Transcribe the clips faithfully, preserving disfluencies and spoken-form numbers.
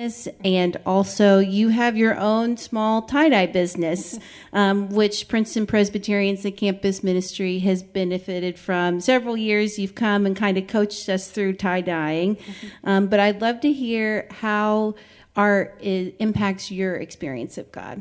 And also, you have your own small tie-dye business, um, which Princeton Presbyterian's the campus ministry has benefited from. Several years you've come and kind of coached us through tie-dyeing. Um, but I'd love to hear how art is, impacts your experience of God.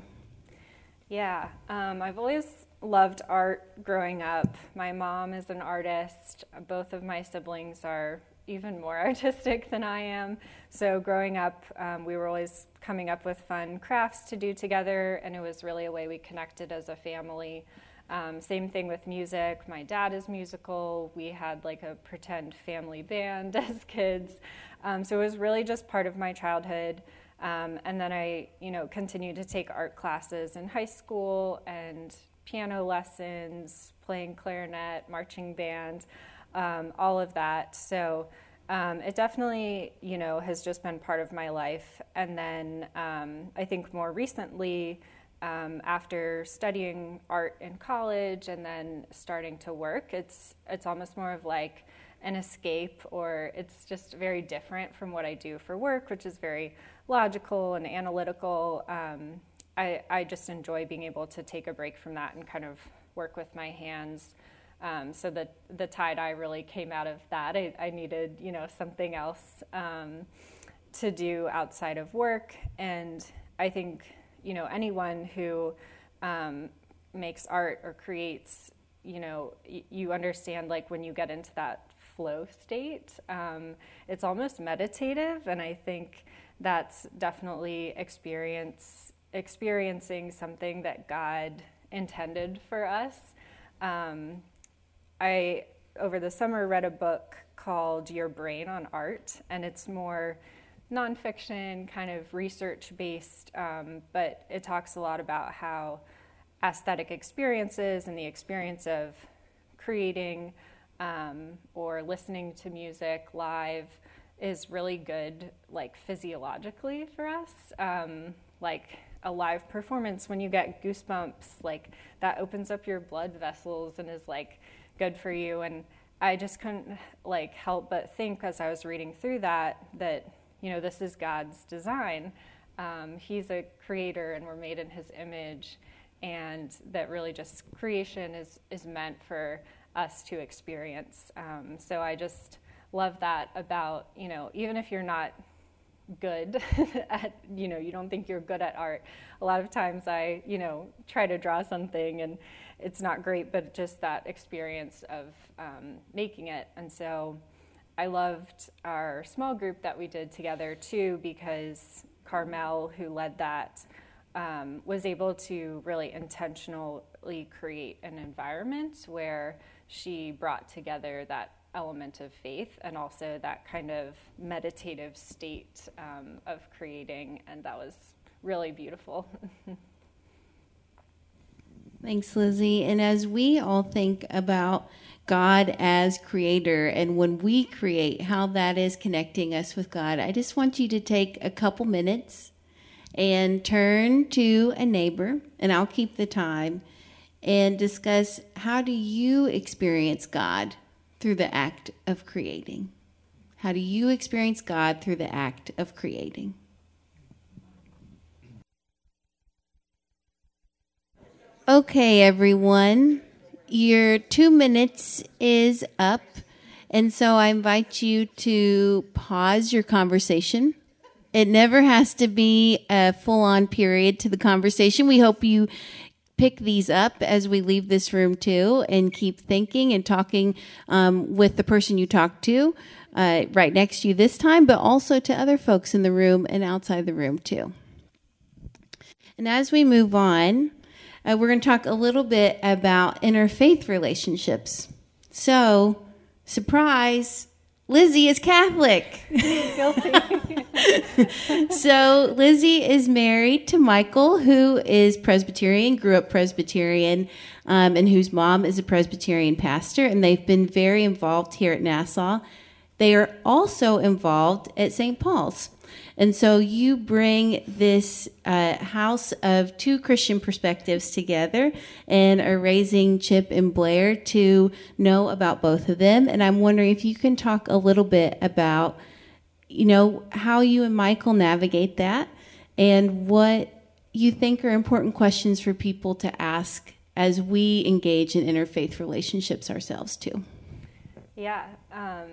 Yeah, um, I've always loved art growing up. My mom is an artist. Both of my siblings are even more artistic than I am. So growing up, um, we were always coming up with fun crafts to do together, and it was really a way we connected as a family. Um, same thing with music. My dad is musical. We had like a pretend family band as kids. Um, so it was really just part of my childhood. Um, and then I, you know, continued to take art classes in high school and piano lessons, playing clarinet, marching band, um, all of that. So um, it definitely, you know, has just been part of my life. And then um, I think more recently, um, after studying art in college and then starting to work, it's it's almost more of like an escape, or it's just very different from what I do for work, which is very logical and analytical. Um, I, I just enjoy being able to take a break from that and kind of work with my hands. Um, so the the tie-dye really came out of that. I, I needed, you know, something else um, to do outside of work. And I think, you know, anyone who um, makes art or creates, you know, y- you understand like when you get into that flow state, um, it's almost meditative. And I think that's definitely experience experiencing something that God intended for us. Um, I, over the summer, read a book called Your Brain on Art, and it's more nonfiction, kind of research-based, um, but it talks a lot about how aesthetic experiences and the experience of creating um, or listening to music live is really good, like physiologically for us. Um, like a live performance, when you get goosebumps, like that opens up your blood vessels and is like good for you. And I just couldn't like help but think as I was reading through that, that, you know, this is God's design. Um, he's a creator and we're made in his image, and that really just creation is, is meant for us to experience. Um, so I just love that about, you know, even if you're not good at, you know, you don't think you're good at art. A lot of times I, you know, try to draw something and it's not great, but just that experience of um, making it. And so I loved our small group that we did together too, because Carmel, who led that, um, was able to really intentionally create an environment where she brought together that element of faith and also that kind of meditative state um, of creating, and that was really beautiful. Thanks, Lizzie. And as we all think about God as creator and when we create, how that is connecting us with God, I just want you to take a couple minutes and turn to a neighbor, and I'll keep the time, and discuss how do you experience God through the act of creating? How do you experience God through the act of creating? Okay, everyone, your two minutes is up, and so I invite you to pause your conversation. It never has to be a full-on period to the conversation. We hope you pick these up as we leave this room too, and keep thinking and talking um, with the person you talk to uh, right next to you this time, but also to other folks in the room and outside the room too. And as we move on, uh, we're going to talk a little bit about interfaith relationships. So, surprise, Lizzie is Catholic. Guilty. So Lizzie is married to Michael, who is Presbyterian, grew up Presbyterian, um, and whose mom is a Presbyterian pastor, and they've been very involved here at Nassau. They are also involved at Saint Paul's. And so you bring this uh, house of two Christian perspectives together and are raising Chip and Blair to know about both of them. And I'm wondering if you can talk a little bit about you know, how you and Michael navigate that and what you think are important questions for people to ask as we engage in interfaith relationships ourselves too. Yeah. Um,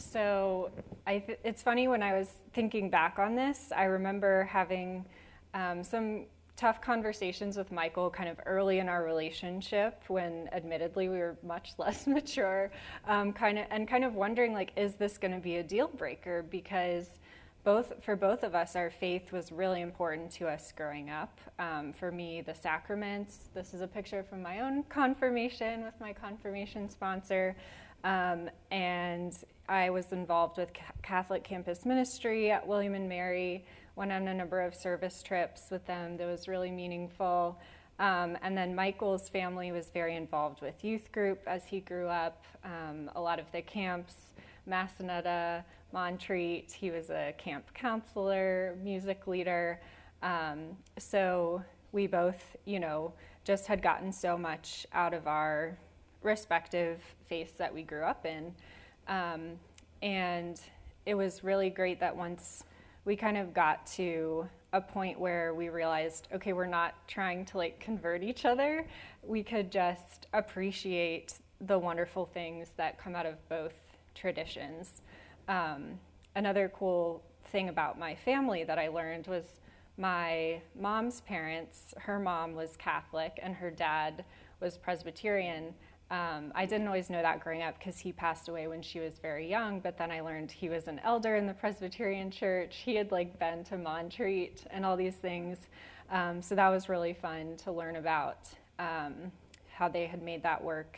so I th- it's funny, when I was thinking back on this, I remember having um, some tough conversations with Michael kind of early in our relationship, when admittedly we were much less mature, um, kind of and kind of wondering, like, is this going to be a deal breaker? Because both for both of us, our faith was really important to us growing up. Um, for me, the sacraments. This is a picture from my own confirmation with my confirmation sponsor. Um, and I was involved with Catholic Campus Ministry at William and Mary, went on a number of service trips with them that was really meaningful. Um, and then Michael's family was very involved with youth group as he grew up. Um, a lot of the camps, Massanetta, Montreat, he was a camp counselor, music leader. Um, so we both, you know, just had gotten so much out of our respective faiths that we grew up in. Um, and it was really great that once we kind of got to a point where we realized, okay, we're not trying to like convert each other. We could just appreciate the wonderful things that come out of both traditions. Um, another cool thing about my family that I learned was my mom's parents, her mom was Catholic and her dad was Presbyterian. Um, I didn't always know that growing up because he passed away when she was very young, but then I learned he was an elder in the Presbyterian church. He had like been to Montreat and all these things. Um, so that was really fun to learn about um, how they had made that work.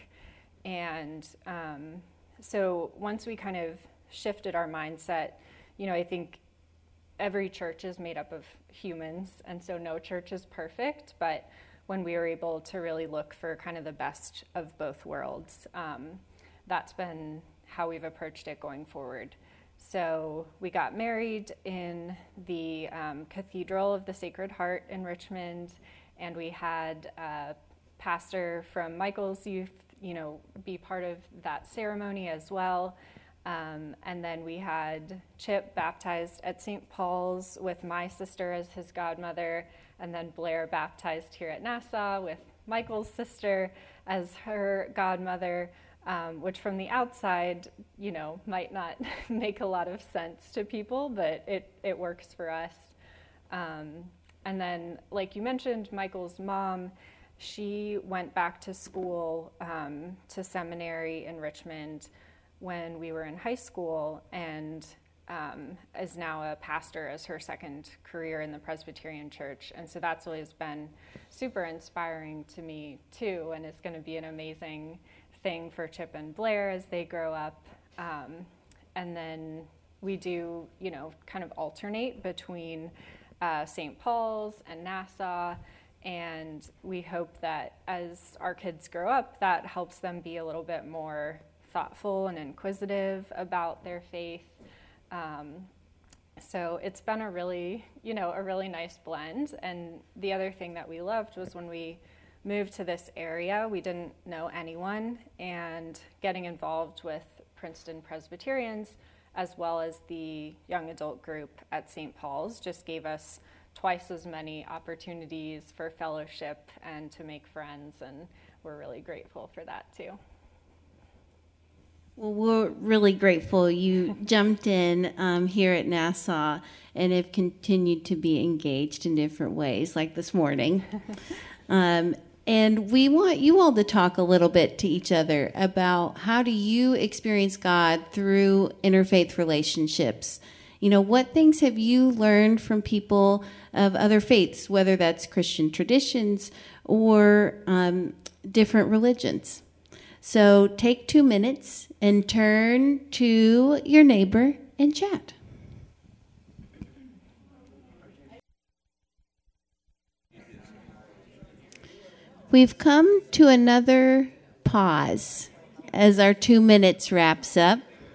And um, so once we kind of shifted our mindset, you know, I think every church is made up of humans, and so no church is perfect, but when we were able to really look for kind of the best of both worlds, um, that's been how we've approached it going forward. So we got married in the um, Cathedral of the Sacred Heart in Richmond, and we had a pastor from Michael's youth, you know, be part of that ceremony as well. Um, and then we had Chip baptized at Saint Paul's with my sister as his godmother, and then Blair baptized here at Nassau with Michael's sister as her godmother, um, which from the outside, you know, might not make a lot of sense to people, but it, it works for us. Um, and then, like you mentioned, Michael's mom, she went back to school, um, to seminary in Richmond when we were in high school, and um, is now a pastor as her second career in the Presbyterian Church. And so that's always been super inspiring to me too, and it's going to be an amazing thing for Chip and Blair as they grow up. Um, and then we do, you know, kind of alternate between uh, Saint Paul's and Nassau, and we hope that as our kids grow up, that helps them be a little bit more thoughtful and inquisitive about their faith. Um, so it's been a really, you know, a really nice blend. And the other thing that we loved was when we moved to this area, we didn't know anyone, and getting involved with Princeton Presbyterians as well as the young adult group at Saint Paul's just gave us twice as many opportunities for fellowship and to make friends, and we're really grateful for that too. Well, we're really grateful you jumped in um, here at Nassau and have continued to be engaged in different ways, like this morning. Um, and we want you all to talk a little bit to each other about how do you experience God through interfaith relationships. You know, what things have you learned from people of other faiths, whether that's Christian traditions or um, different religions? So take two minutes and turn to your neighbor and chat. We've come to another pause as our two minutes wraps up.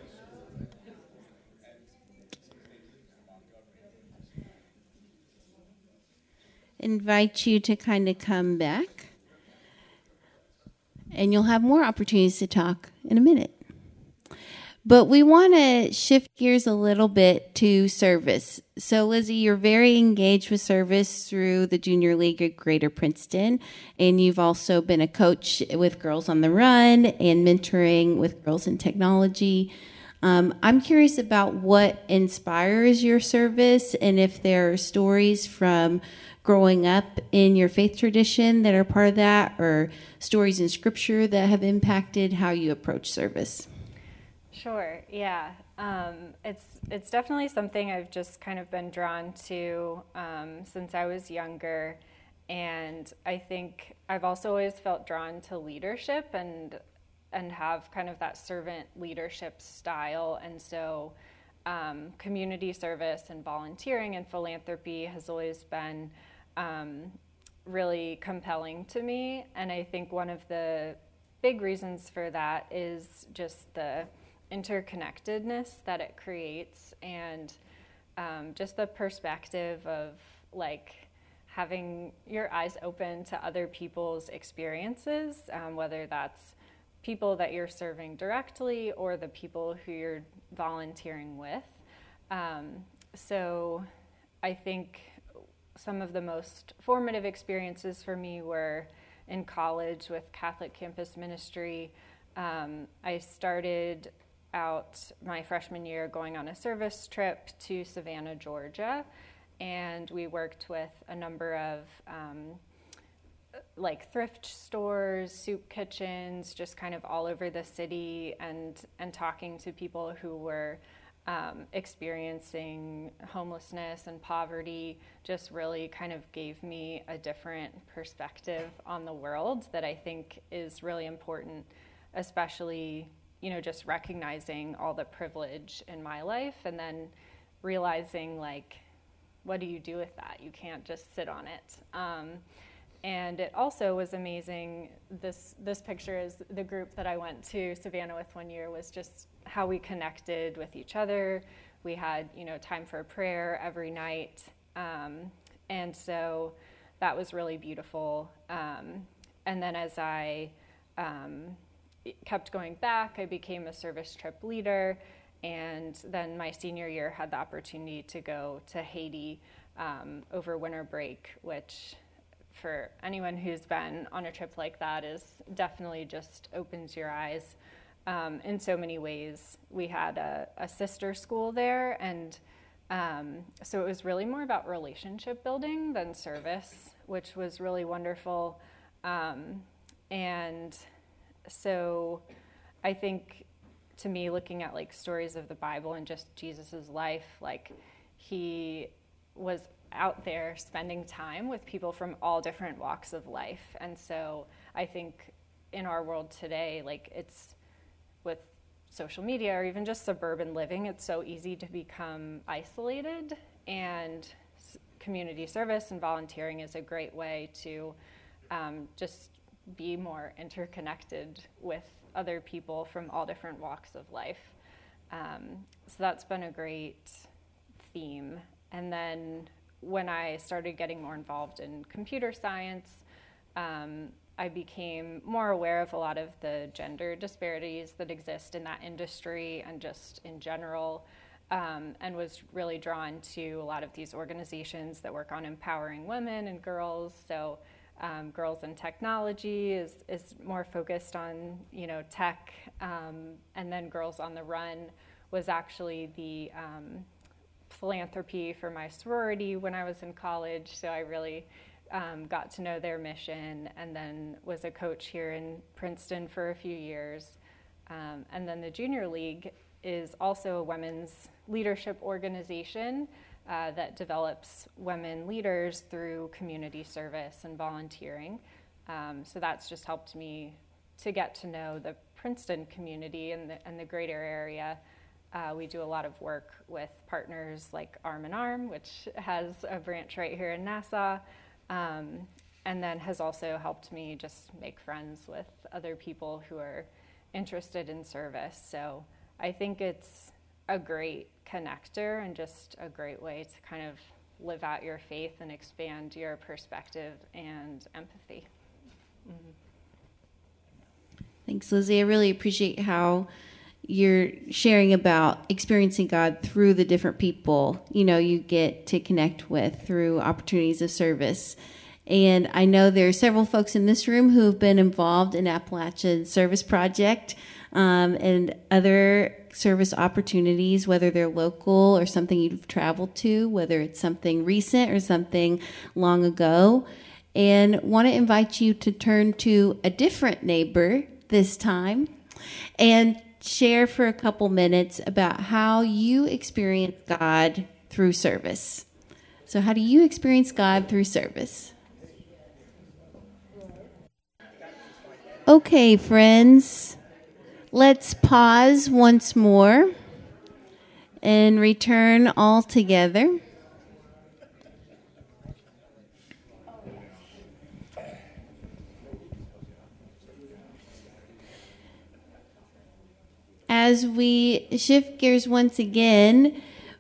Invite you to kind of come back, and you'll have more opportunities to talk in a minute. But we want to shift gears a little bit to service. So, Lizzie, you're very engaged with service through the Junior League at Greater Princeton, and you've also been a coach with Girls on the Run and mentoring with Girls in Technology. Um, I'm curious about what inspires your service and if there are stories from growing up in your faith tradition that are part of that, or stories in Scripture that have impacted how you approach service. Sure, yeah. Um, it's it's definitely something I've just kind of been drawn to um, since I was younger. And I think I've also always felt drawn to leadership and and have kind of that servant leadership style. And so um, community service and volunteering and philanthropy has always been um, really compelling to me. And I think one of the big reasons for that is just the interconnectedness that it creates, and um, just the perspective of like having your eyes open to other people's experiences, um, whether that's people that you're serving directly or the people who you're volunteering with. Um, so I think some of the most formative experiences for me were in college with Catholic Campus Ministry. Um, I started out my freshman year going on a service trip to Savannah, Georgia, and we worked with a number of um, like thrift stores, soup kitchens, just kind of all over the city, and and talking to people who were um, experiencing homelessness and poverty. Just really kind of gave me a different perspective on the world that I think is really important, especially, you know, just recognizing all the privilege in my life, and then realizing, like, what do you do with that? You can't just sit on it. Um, and it also was amazing. This this picture is the group that I went to Savannah with one year, was just how we connected with each other. We had, you know, time for prayer every night. Um, and so that was really beautiful. Um, and then as I um, kept going back, I became a service trip leader, and then my senior year had the opportunity to go to Haiti um, over winter break, which for anyone who's been on a trip like that is definitely just opens your eyes um, in so many ways. We had a, a sister school there, and um, so it was really more about relationship building than service, which was really wonderful. Um, and So I think, to me, looking at like stories of the Bible and just Jesus's life, like he was out there spending time with people from all different walks of life. And so I think in our world today, like it's with social media or even just suburban living, it's so easy to become isolated, and community service and volunteering is a great way to um, just be more interconnected with other people from all different walks of life. Um, so that's been a great theme. And then when I started getting more involved in computer science, um, I became more aware of a lot of the gender disparities that exist in that industry and just in general, um, and was really drawn to a lot of these organizations that work on empowering women and girls. So Um, Girls in Technology is, is more focused on, you know, tech, um, and then Girls on the Run was actually the um, philanthropy for my sorority when I was in college. So I really um, got to know their mission, and then was a coach here in Princeton for a few years. Um, and then the Junior League is also a women's leadership organization Uh, that develops women leaders through community service and volunteering. Um, so that's just helped me to get to know the Princeton community and the, and the greater area. Uh, we do a lot of work with partners like Arm in Arm, which has a branch right here in Nassau, um, and then has also helped me just make friends with other people who are interested in service. So I think it's a great connector and just a great way to kind of live out your faith and expand your perspective and empathy. Mm-hmm. Thanks, Lizzie. I really appreciate how you're sharing about experiencing God through the different people, you know, you get to connect with through opportunities of service. And I know there are several folks in this room who have been involved in Appalachian Service Project um, and other service opportunities, whether they're local or something you've traveled to, whether it's something recent or something long ago. And want to invite you to turn to a different neighbor this time and share for a couple minutes about how you experience God through service. So how do you experience God through service? Okay, friends, let's pause once more and return all together. As we shift gears once again,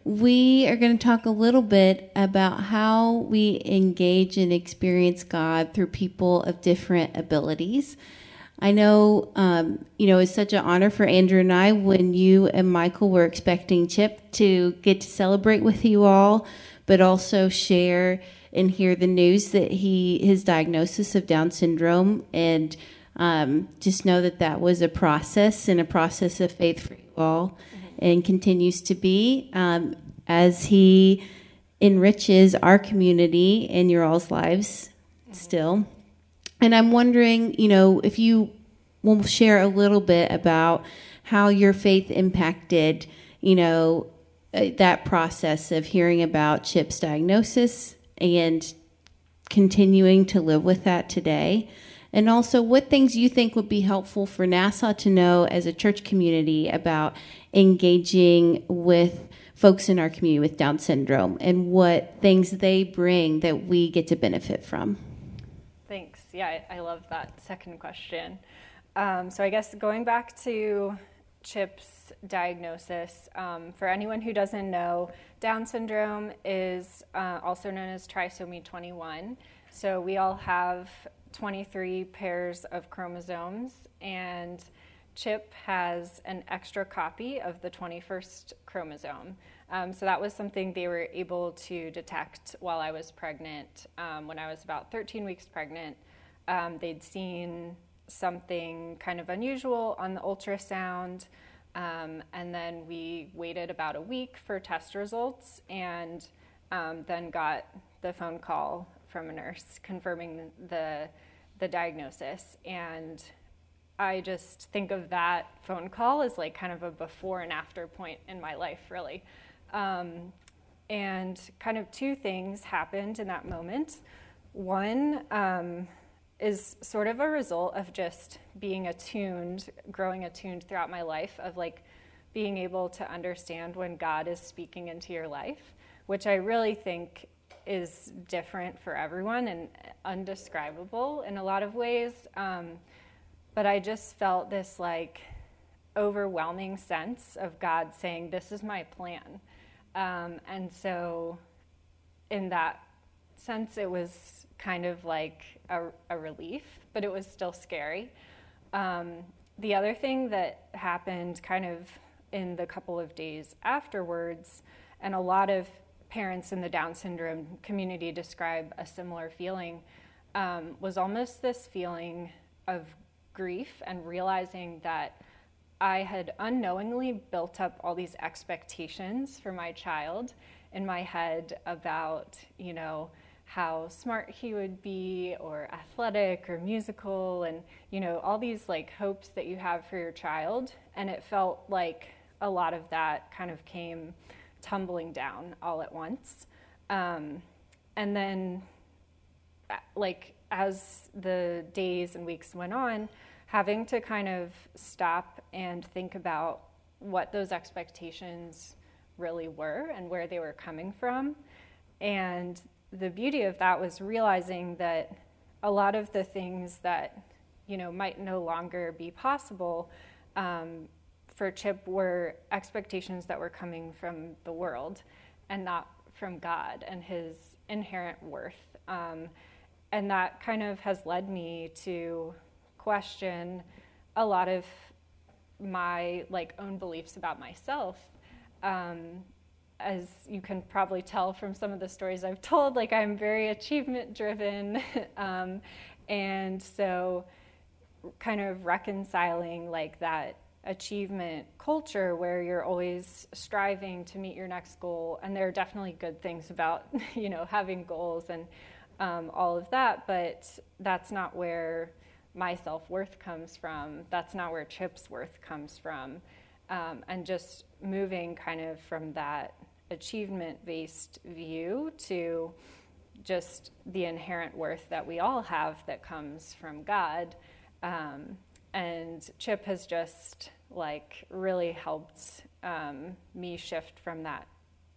we are going to talk a little bit about how we engage and experience God through people of different abilities. I know, um, you know, it's such an honor for Andrew and I when you and Michael were expecting Chip to get to celebrate with you all, but also share and hear the news that he his diagnosis of Down syndrome, and um, just know that that was a process and a process of faith for you all, mm-hmm. and continues to be um, as he enriches our community and your all's lives, mm-hmm. still. And I'm wondering, you know, if you will share a little bit about how your faith impacted, you know, uh, that process of hearing about Chip's diagnosis and continuing to live with that today. And also what things you think would be helpful for Nassau to know as a church community about engaging with folks in our community with Down syndrome and what things they bring that we get to benefit from. Thanks. Yeah, I, I love that second question. Um, so I guess going back to Chip's diagnosis, um, for anyone who doesn't know, Down syndrome is uh, also known as trisomy twenty-one. So we all have twenty-three pairs of chromosomes, and Chip has an extra copy of the twenty-first chromosome. Um, so that was something they were able to detect while I was pregnant. Um, when I was about thirteen weeks pregnant, um, they'd seen something kind of unusual on the ultrasound, um, and then we waited about a week for test results, and um, then got the phone call from a nurse confirming the the diagnosis. And I just think of that phone call as like kind of a before and after point in my life, really. Um, and kind of two things happened in that moment. One um, is sort of a result of just being attuned, growing attuned throughout my life, of like being able to understand when God is speaking into your life, which I really think is different for everyone and undescribable in a lot of ways. Um, but I just felt this like overwhelming sense of God saying, this is my plan. Um, and so in that sense, it was kind of like a, a relief, but it was still scary. Um, the other thing that happened kind of in the couple of days afterwards, and a lot of parents in the Down syndrome community describe a similar feeling, um, was almost this feeling of grief and realizing that I had unknowingly built up all these expectations for my child in my head about, you know, how smart he would be, or athletic or musical, and, you know, all these like hopes that you have for your child. And it felt like a lot of that kind of came tumbling down all at once. Um, and then like as the days and weeks went on, having to kind of stop and think about what those expectations really were and where they were coming from. And the beauty of that was realizing that a lot of the things that, you know, might no longer be possible um, for Chip were expectations that were coming from the world and not from God and his inherent worth. Um, and that kind of has led me to question a lot of my like own beliefs about myself. Um, as you can probably tell from some of the stories I've told, like I'm very achievement driven. um, and so kind of reconciling like that achievement culture where you're always striving to meet your next goal. And there are definitely good things about, you know, having goals and um, all of that, but that's not where my self-worth comes from. That's not where Chip's worth comes from. Um, and just moving kind of from that achievement-based view to just the inherent worth that we all have that comes from God. Um, and Chip has just like really helped um, me shift from that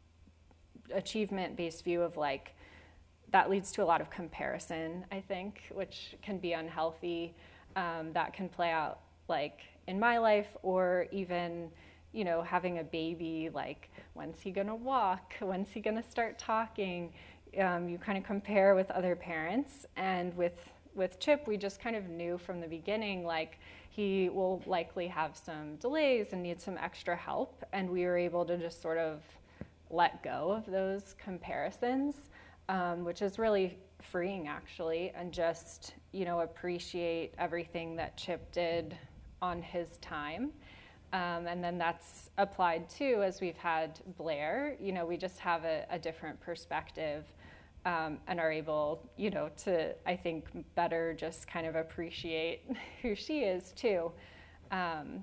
achievement-based view of like, that leads to a lot of comparison, I think, which can be unhealthy. Um, that can play out like in my life, or even, you know, having a baby, like when's he gonna walk? When's he gonna start talking? Um, you kind of compare with other parents, and with with Chip, we just kind of knew from the beginning, like he will likely have some delays and need some extra help, and we were able to just sort of let go of those comparisons. Um, which is really freeing, actually, and just, you know, appreciate everything that Chip did on his time. Um, and then that's applied, too, as we've had Blair. You know, we just have a, a different perspective um, and are able, you know, to, I think, better just kind of appreciate who she is, too. Um,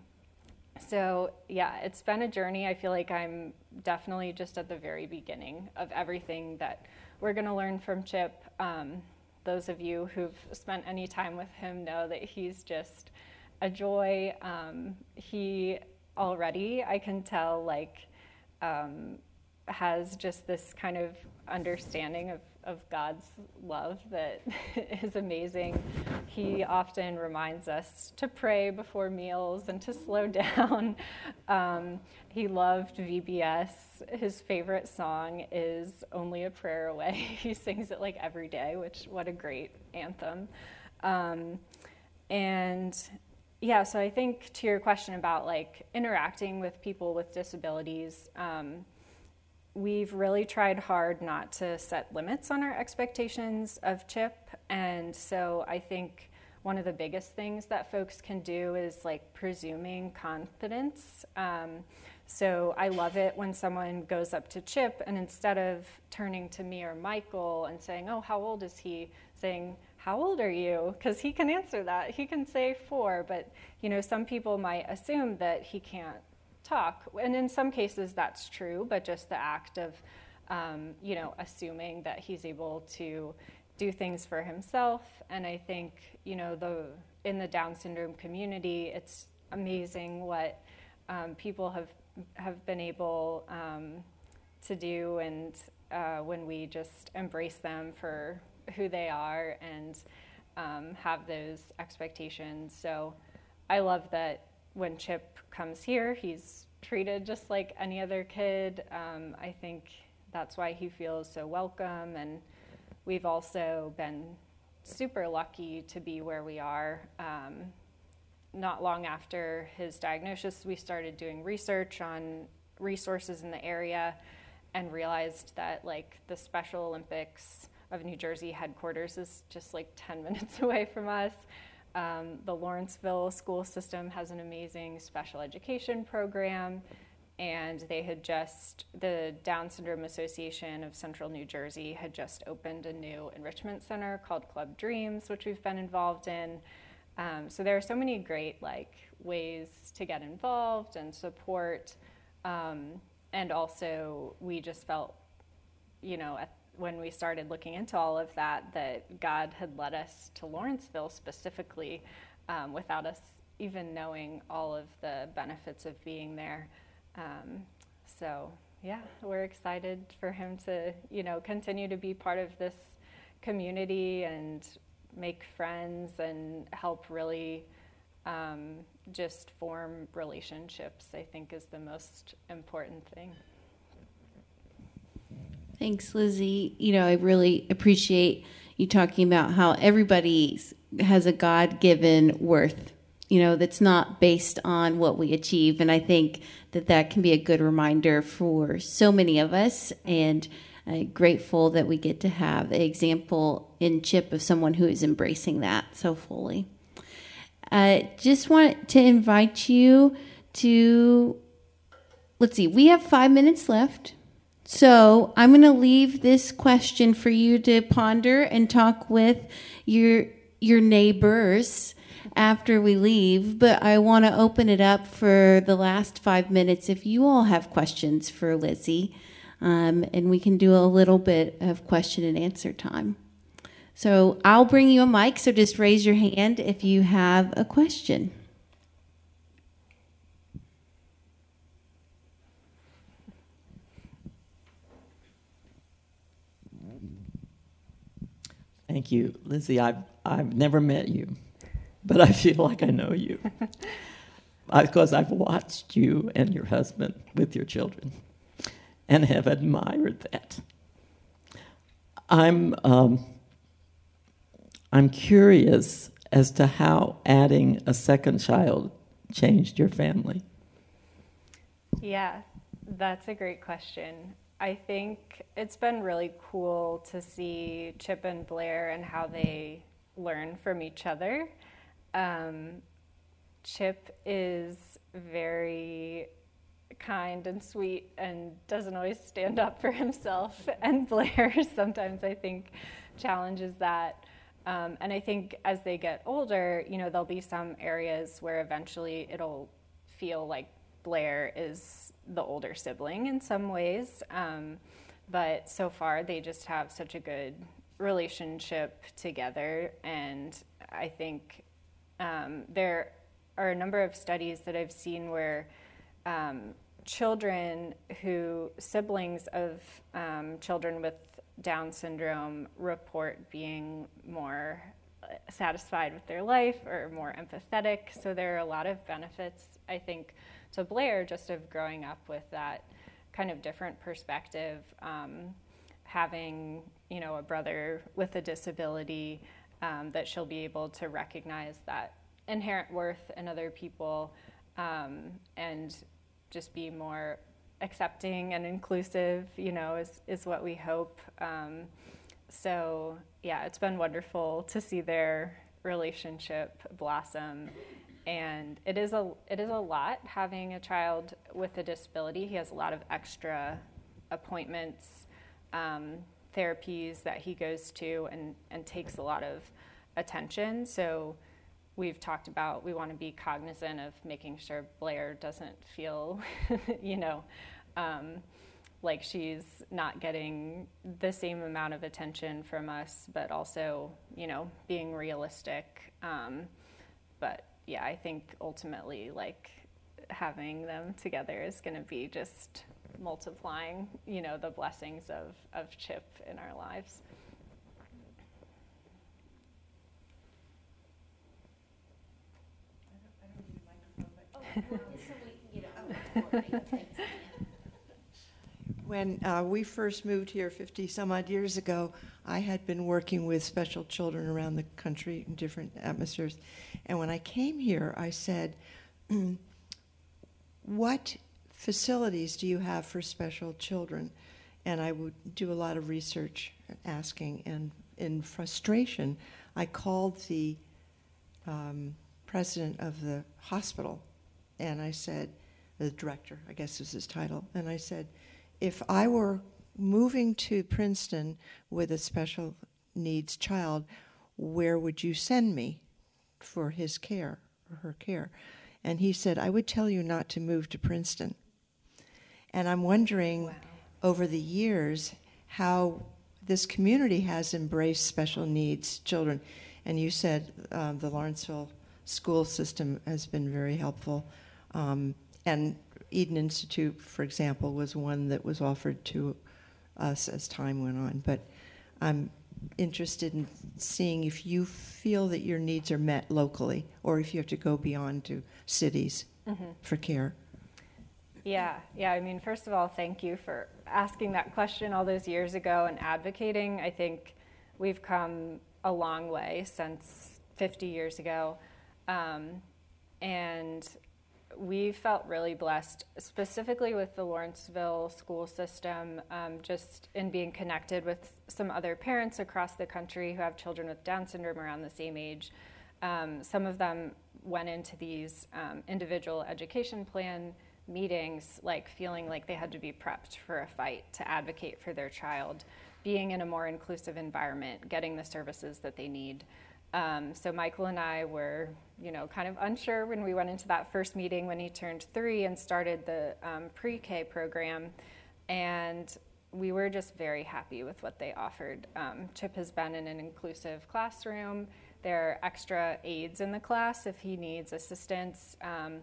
so, yeah, it's been a journey. I feel like I'm definitely just at the very beginning of everything that we're going to learn from Chip. Um, those of you who've spent any time with him know that he's just a joy. Um, he already, I can tell, like, um, has just this kind of understanding of, of God's love that is amazing. He often reminds us to pray before meals and to slow down. Um, he loved V B S. His favorite song is Only a Prayer Away. He sings it like every day, which, what a great anthem. Um, and yeah, so I think to your question about like interacting with people with disabilities, um, we've really tried hard not to set limits on our expectations of Chip. And so I think one of the biggest things that folks can do is like presuming confidence. Um, so I love it when someone goes up to Chip and instead of turning to me or Michael and saying, oh, how old is he? Saying, how old are you? Because he can answer that. He can say four, but you know, some people might assume that he can't talk. And in some cases that's true, but just the act of, um, you know, assuming that he's able to do things for himself. And I think, you know, the in the Down syndrome community, it's amazing what um, people have have been able um, to do, and uh, when we just embrace them for who they are and um, have those expectations. So I love that when Chip comes here, he's treated just like any other kid. Um, I think that's why he feels so welcome, and we've also been super lucky to be where we are. Um, not long after his diagnosis, we started doing research on resources in the area and realized that like the Special Olympics of New Jersey headquarters is just like ten minutes away from us. Um, the Lawrenceville school system has an amazing special education program, and they had just, the Down Syndrome Association of Central New Jersey had just opened a new enrichment center called Club Dreams, which we've been involved in. Um, so there are so many great like ways to get involved and support, um, and also we just felt, you know, at when we started looking into all of that, that God had led us to Lawrenceville specifically um, without us even knowing all of the benefits of being there. Um, so yeah, we're excited for him to, you know, continue to be part of this community and make friends and help really um, just form relationships, I think is the most important thing. Thanks, Lizzie. You know, I really appreciate you talking about how everybody has a God-given worth. you know, that's not based on what we achieve. And I think that that can be a good reminder for so many of us, and uh, grateful that we get to have an example in Chip of someone who is embracing that so fully. Uh, just want to invite you to, let's see, we have five minutes left. So I'm going to leave this question for you to ponder and talk with your your neighbors after we leave, but I want to open it up for the last five minutes if you all have questions for Lizzie, um, and we can do a little bit of question and answer time. So I'll bring you a mic, so just raise your hand if you have a question. Thank you, Lizzie. I've, I've never met you, but I feel like I know you because I've watched you and your husband with your children and have admired that. I'm, um, I'm curious as to how adding a second child changed your family. Yeah, that's a great question. I think it's been really cool to see Chip and Blair and how they learn from each other. Um, Chip is very kind and sweet and doesn't always stand up for himself, and Blair sometimes, I think, challenges that. Um, and I think as they get older, you know, there'll be some areas where eventually it'll feel like Blair is the older sibling in some ways, um, but so far they just have such a good relationship together, and I think um, there are a number of studies that I've seen where um, children who, siblings of um, children with Down syndrome report being more satisfied with their life or more empathetic, so there are a lot of benefits, I think, to Blair just of growing up with that kind of different perspective, um, having, you know, a brother with a disability, um, that she'll be able to recognize that inherent worth in other people, um, and just be more accepting and inclusive, you know, is, is what we hope. Um, so, yeah, it's been wonderful to see their relationship blossom. And it is a it is a lot having a child with a disability. He has a lot of extra appointments, um, therapies that he goes to, and, and takes a lot of attention. So we've talked about we want to be cognizant of making sure Blair doesn't feel, you know, um, like she's not getting the same amount of attention from us, but also, you know, being realistic. Um, but yeah, I think ultimately, like, having them together is going to be just multiplying, you know, the blessings of, of Chip in our lives. When uh, we first moved here fifty some odd years ago, I had been working with special children around the country in different atmospheres. And when I came here, I said, mm, what facilities do you have for special children? And I would do a lot of research asking. And in frustration, I called the um, president of the hospital. And I said, the director, I guess is his title. And I said, if I were moving to Princeton with a special needs child, where would you send me for his care or her care? And he said, I would tell you not to move to Princeton. And I'm wondering, wow, over the years, how this community has embraced special needs children. And you said uh, the Lawrenceville school system has been very helpful. Um, and Eden Institute, for example, was one that was offered to us as time went on. But I'm interested in seeing if you feel that your needs are met locally, or if you have to go beyond to cities mm-hmm. for care. Yeah, yeah. I mean, first of all, thank you for asking that question all those years ago and advocating. I think we've come a long way since fifty years ago. Um, and we felt really blessed, specifically with the Lawrenceville school system, um, just in being connected with some other parents across the country who have children with Down syndrome around the same age. Um, some of them went into these um, individual education plan meetings, like feeling like they had to be prepped for a fight to advocate for their child, being in a more inclusive environment, getting the services that they need. Um, so Michael and I were, you know, kind of unsure when we went into that first meeting when he turned three and started the um, pre-K program, and we were just very happy with what they offered. Um, Chip has been in an inclusive classroom. There are extra aides in the class if he needs assistance, um,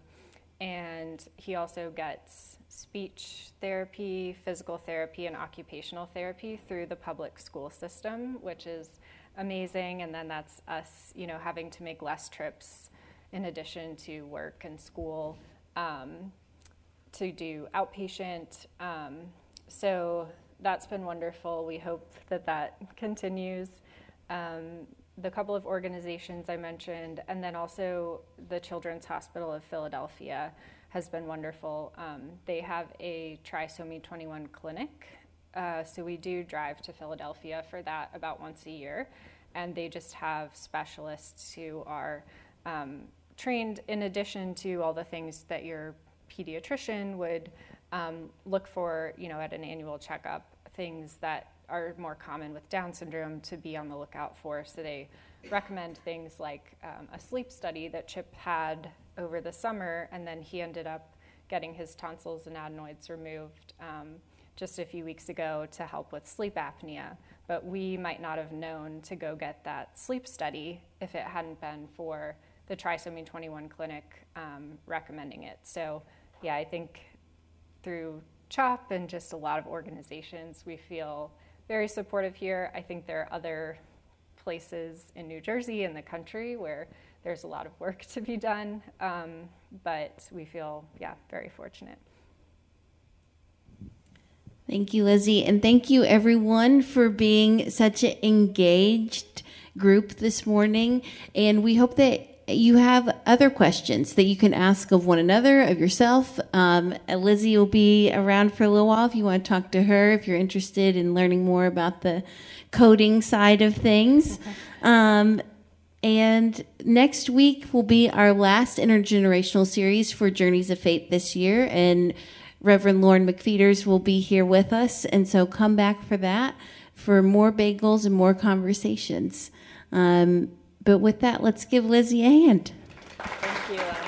and he also gets speech therapy, physical therapy, and occupational therapy through the public school system, which is amazing. And then that's us, you know, having to make less trips in addition to work and school um, to do outpatient. Um, so that's been wonderful. We hope that that continues. Um, the couple of organizations I mentioned, and then also the Children's Hospital of Philadelphia has been wonderful. Um, they have a Trisomy twenty-one clinic. Uh, so we do drive to Philadelphia for that about once a year, and they just have specialists who are um, trained in addition to all the things that your pediatrician would um, look for, you know, at an annual checkup, things that are more common with Down syndrome to be on the lookout for. So they recommend things like um, a sleep study that Chip had over the summer, and then he ended up getting his tonsils and adenoids removed um, just a few weeks ago to help with sleep apnea. But we might not have known to go get that sleep study if it hadn't been for the Trisomy twenty-one clinic um, recommending it. So yeah, I think through CHOP and just a lot of organizations, we feel very supportive here. I think there are other places in New Jersey and the country where there's a lot of work to be done, um, but we feel, yeah, very fortunate. Thank you, Lizzie, and thank you, everyone, for being such an engaged group this morning. And we hope that you have other questions that you can ask of one another, of yourself. Um, Lizzie will be around for a little while if you want to talk to her, if you're interested in learning more about the coding side of things. Um, and next week will be our last intergenerational series for Journeys of Faith this year, and Reverend Lauren McFeeters will be here with us, and so come back for that, for more bagels and more conversations. Um, but with that, let's give Lizzie a hand. Thank you.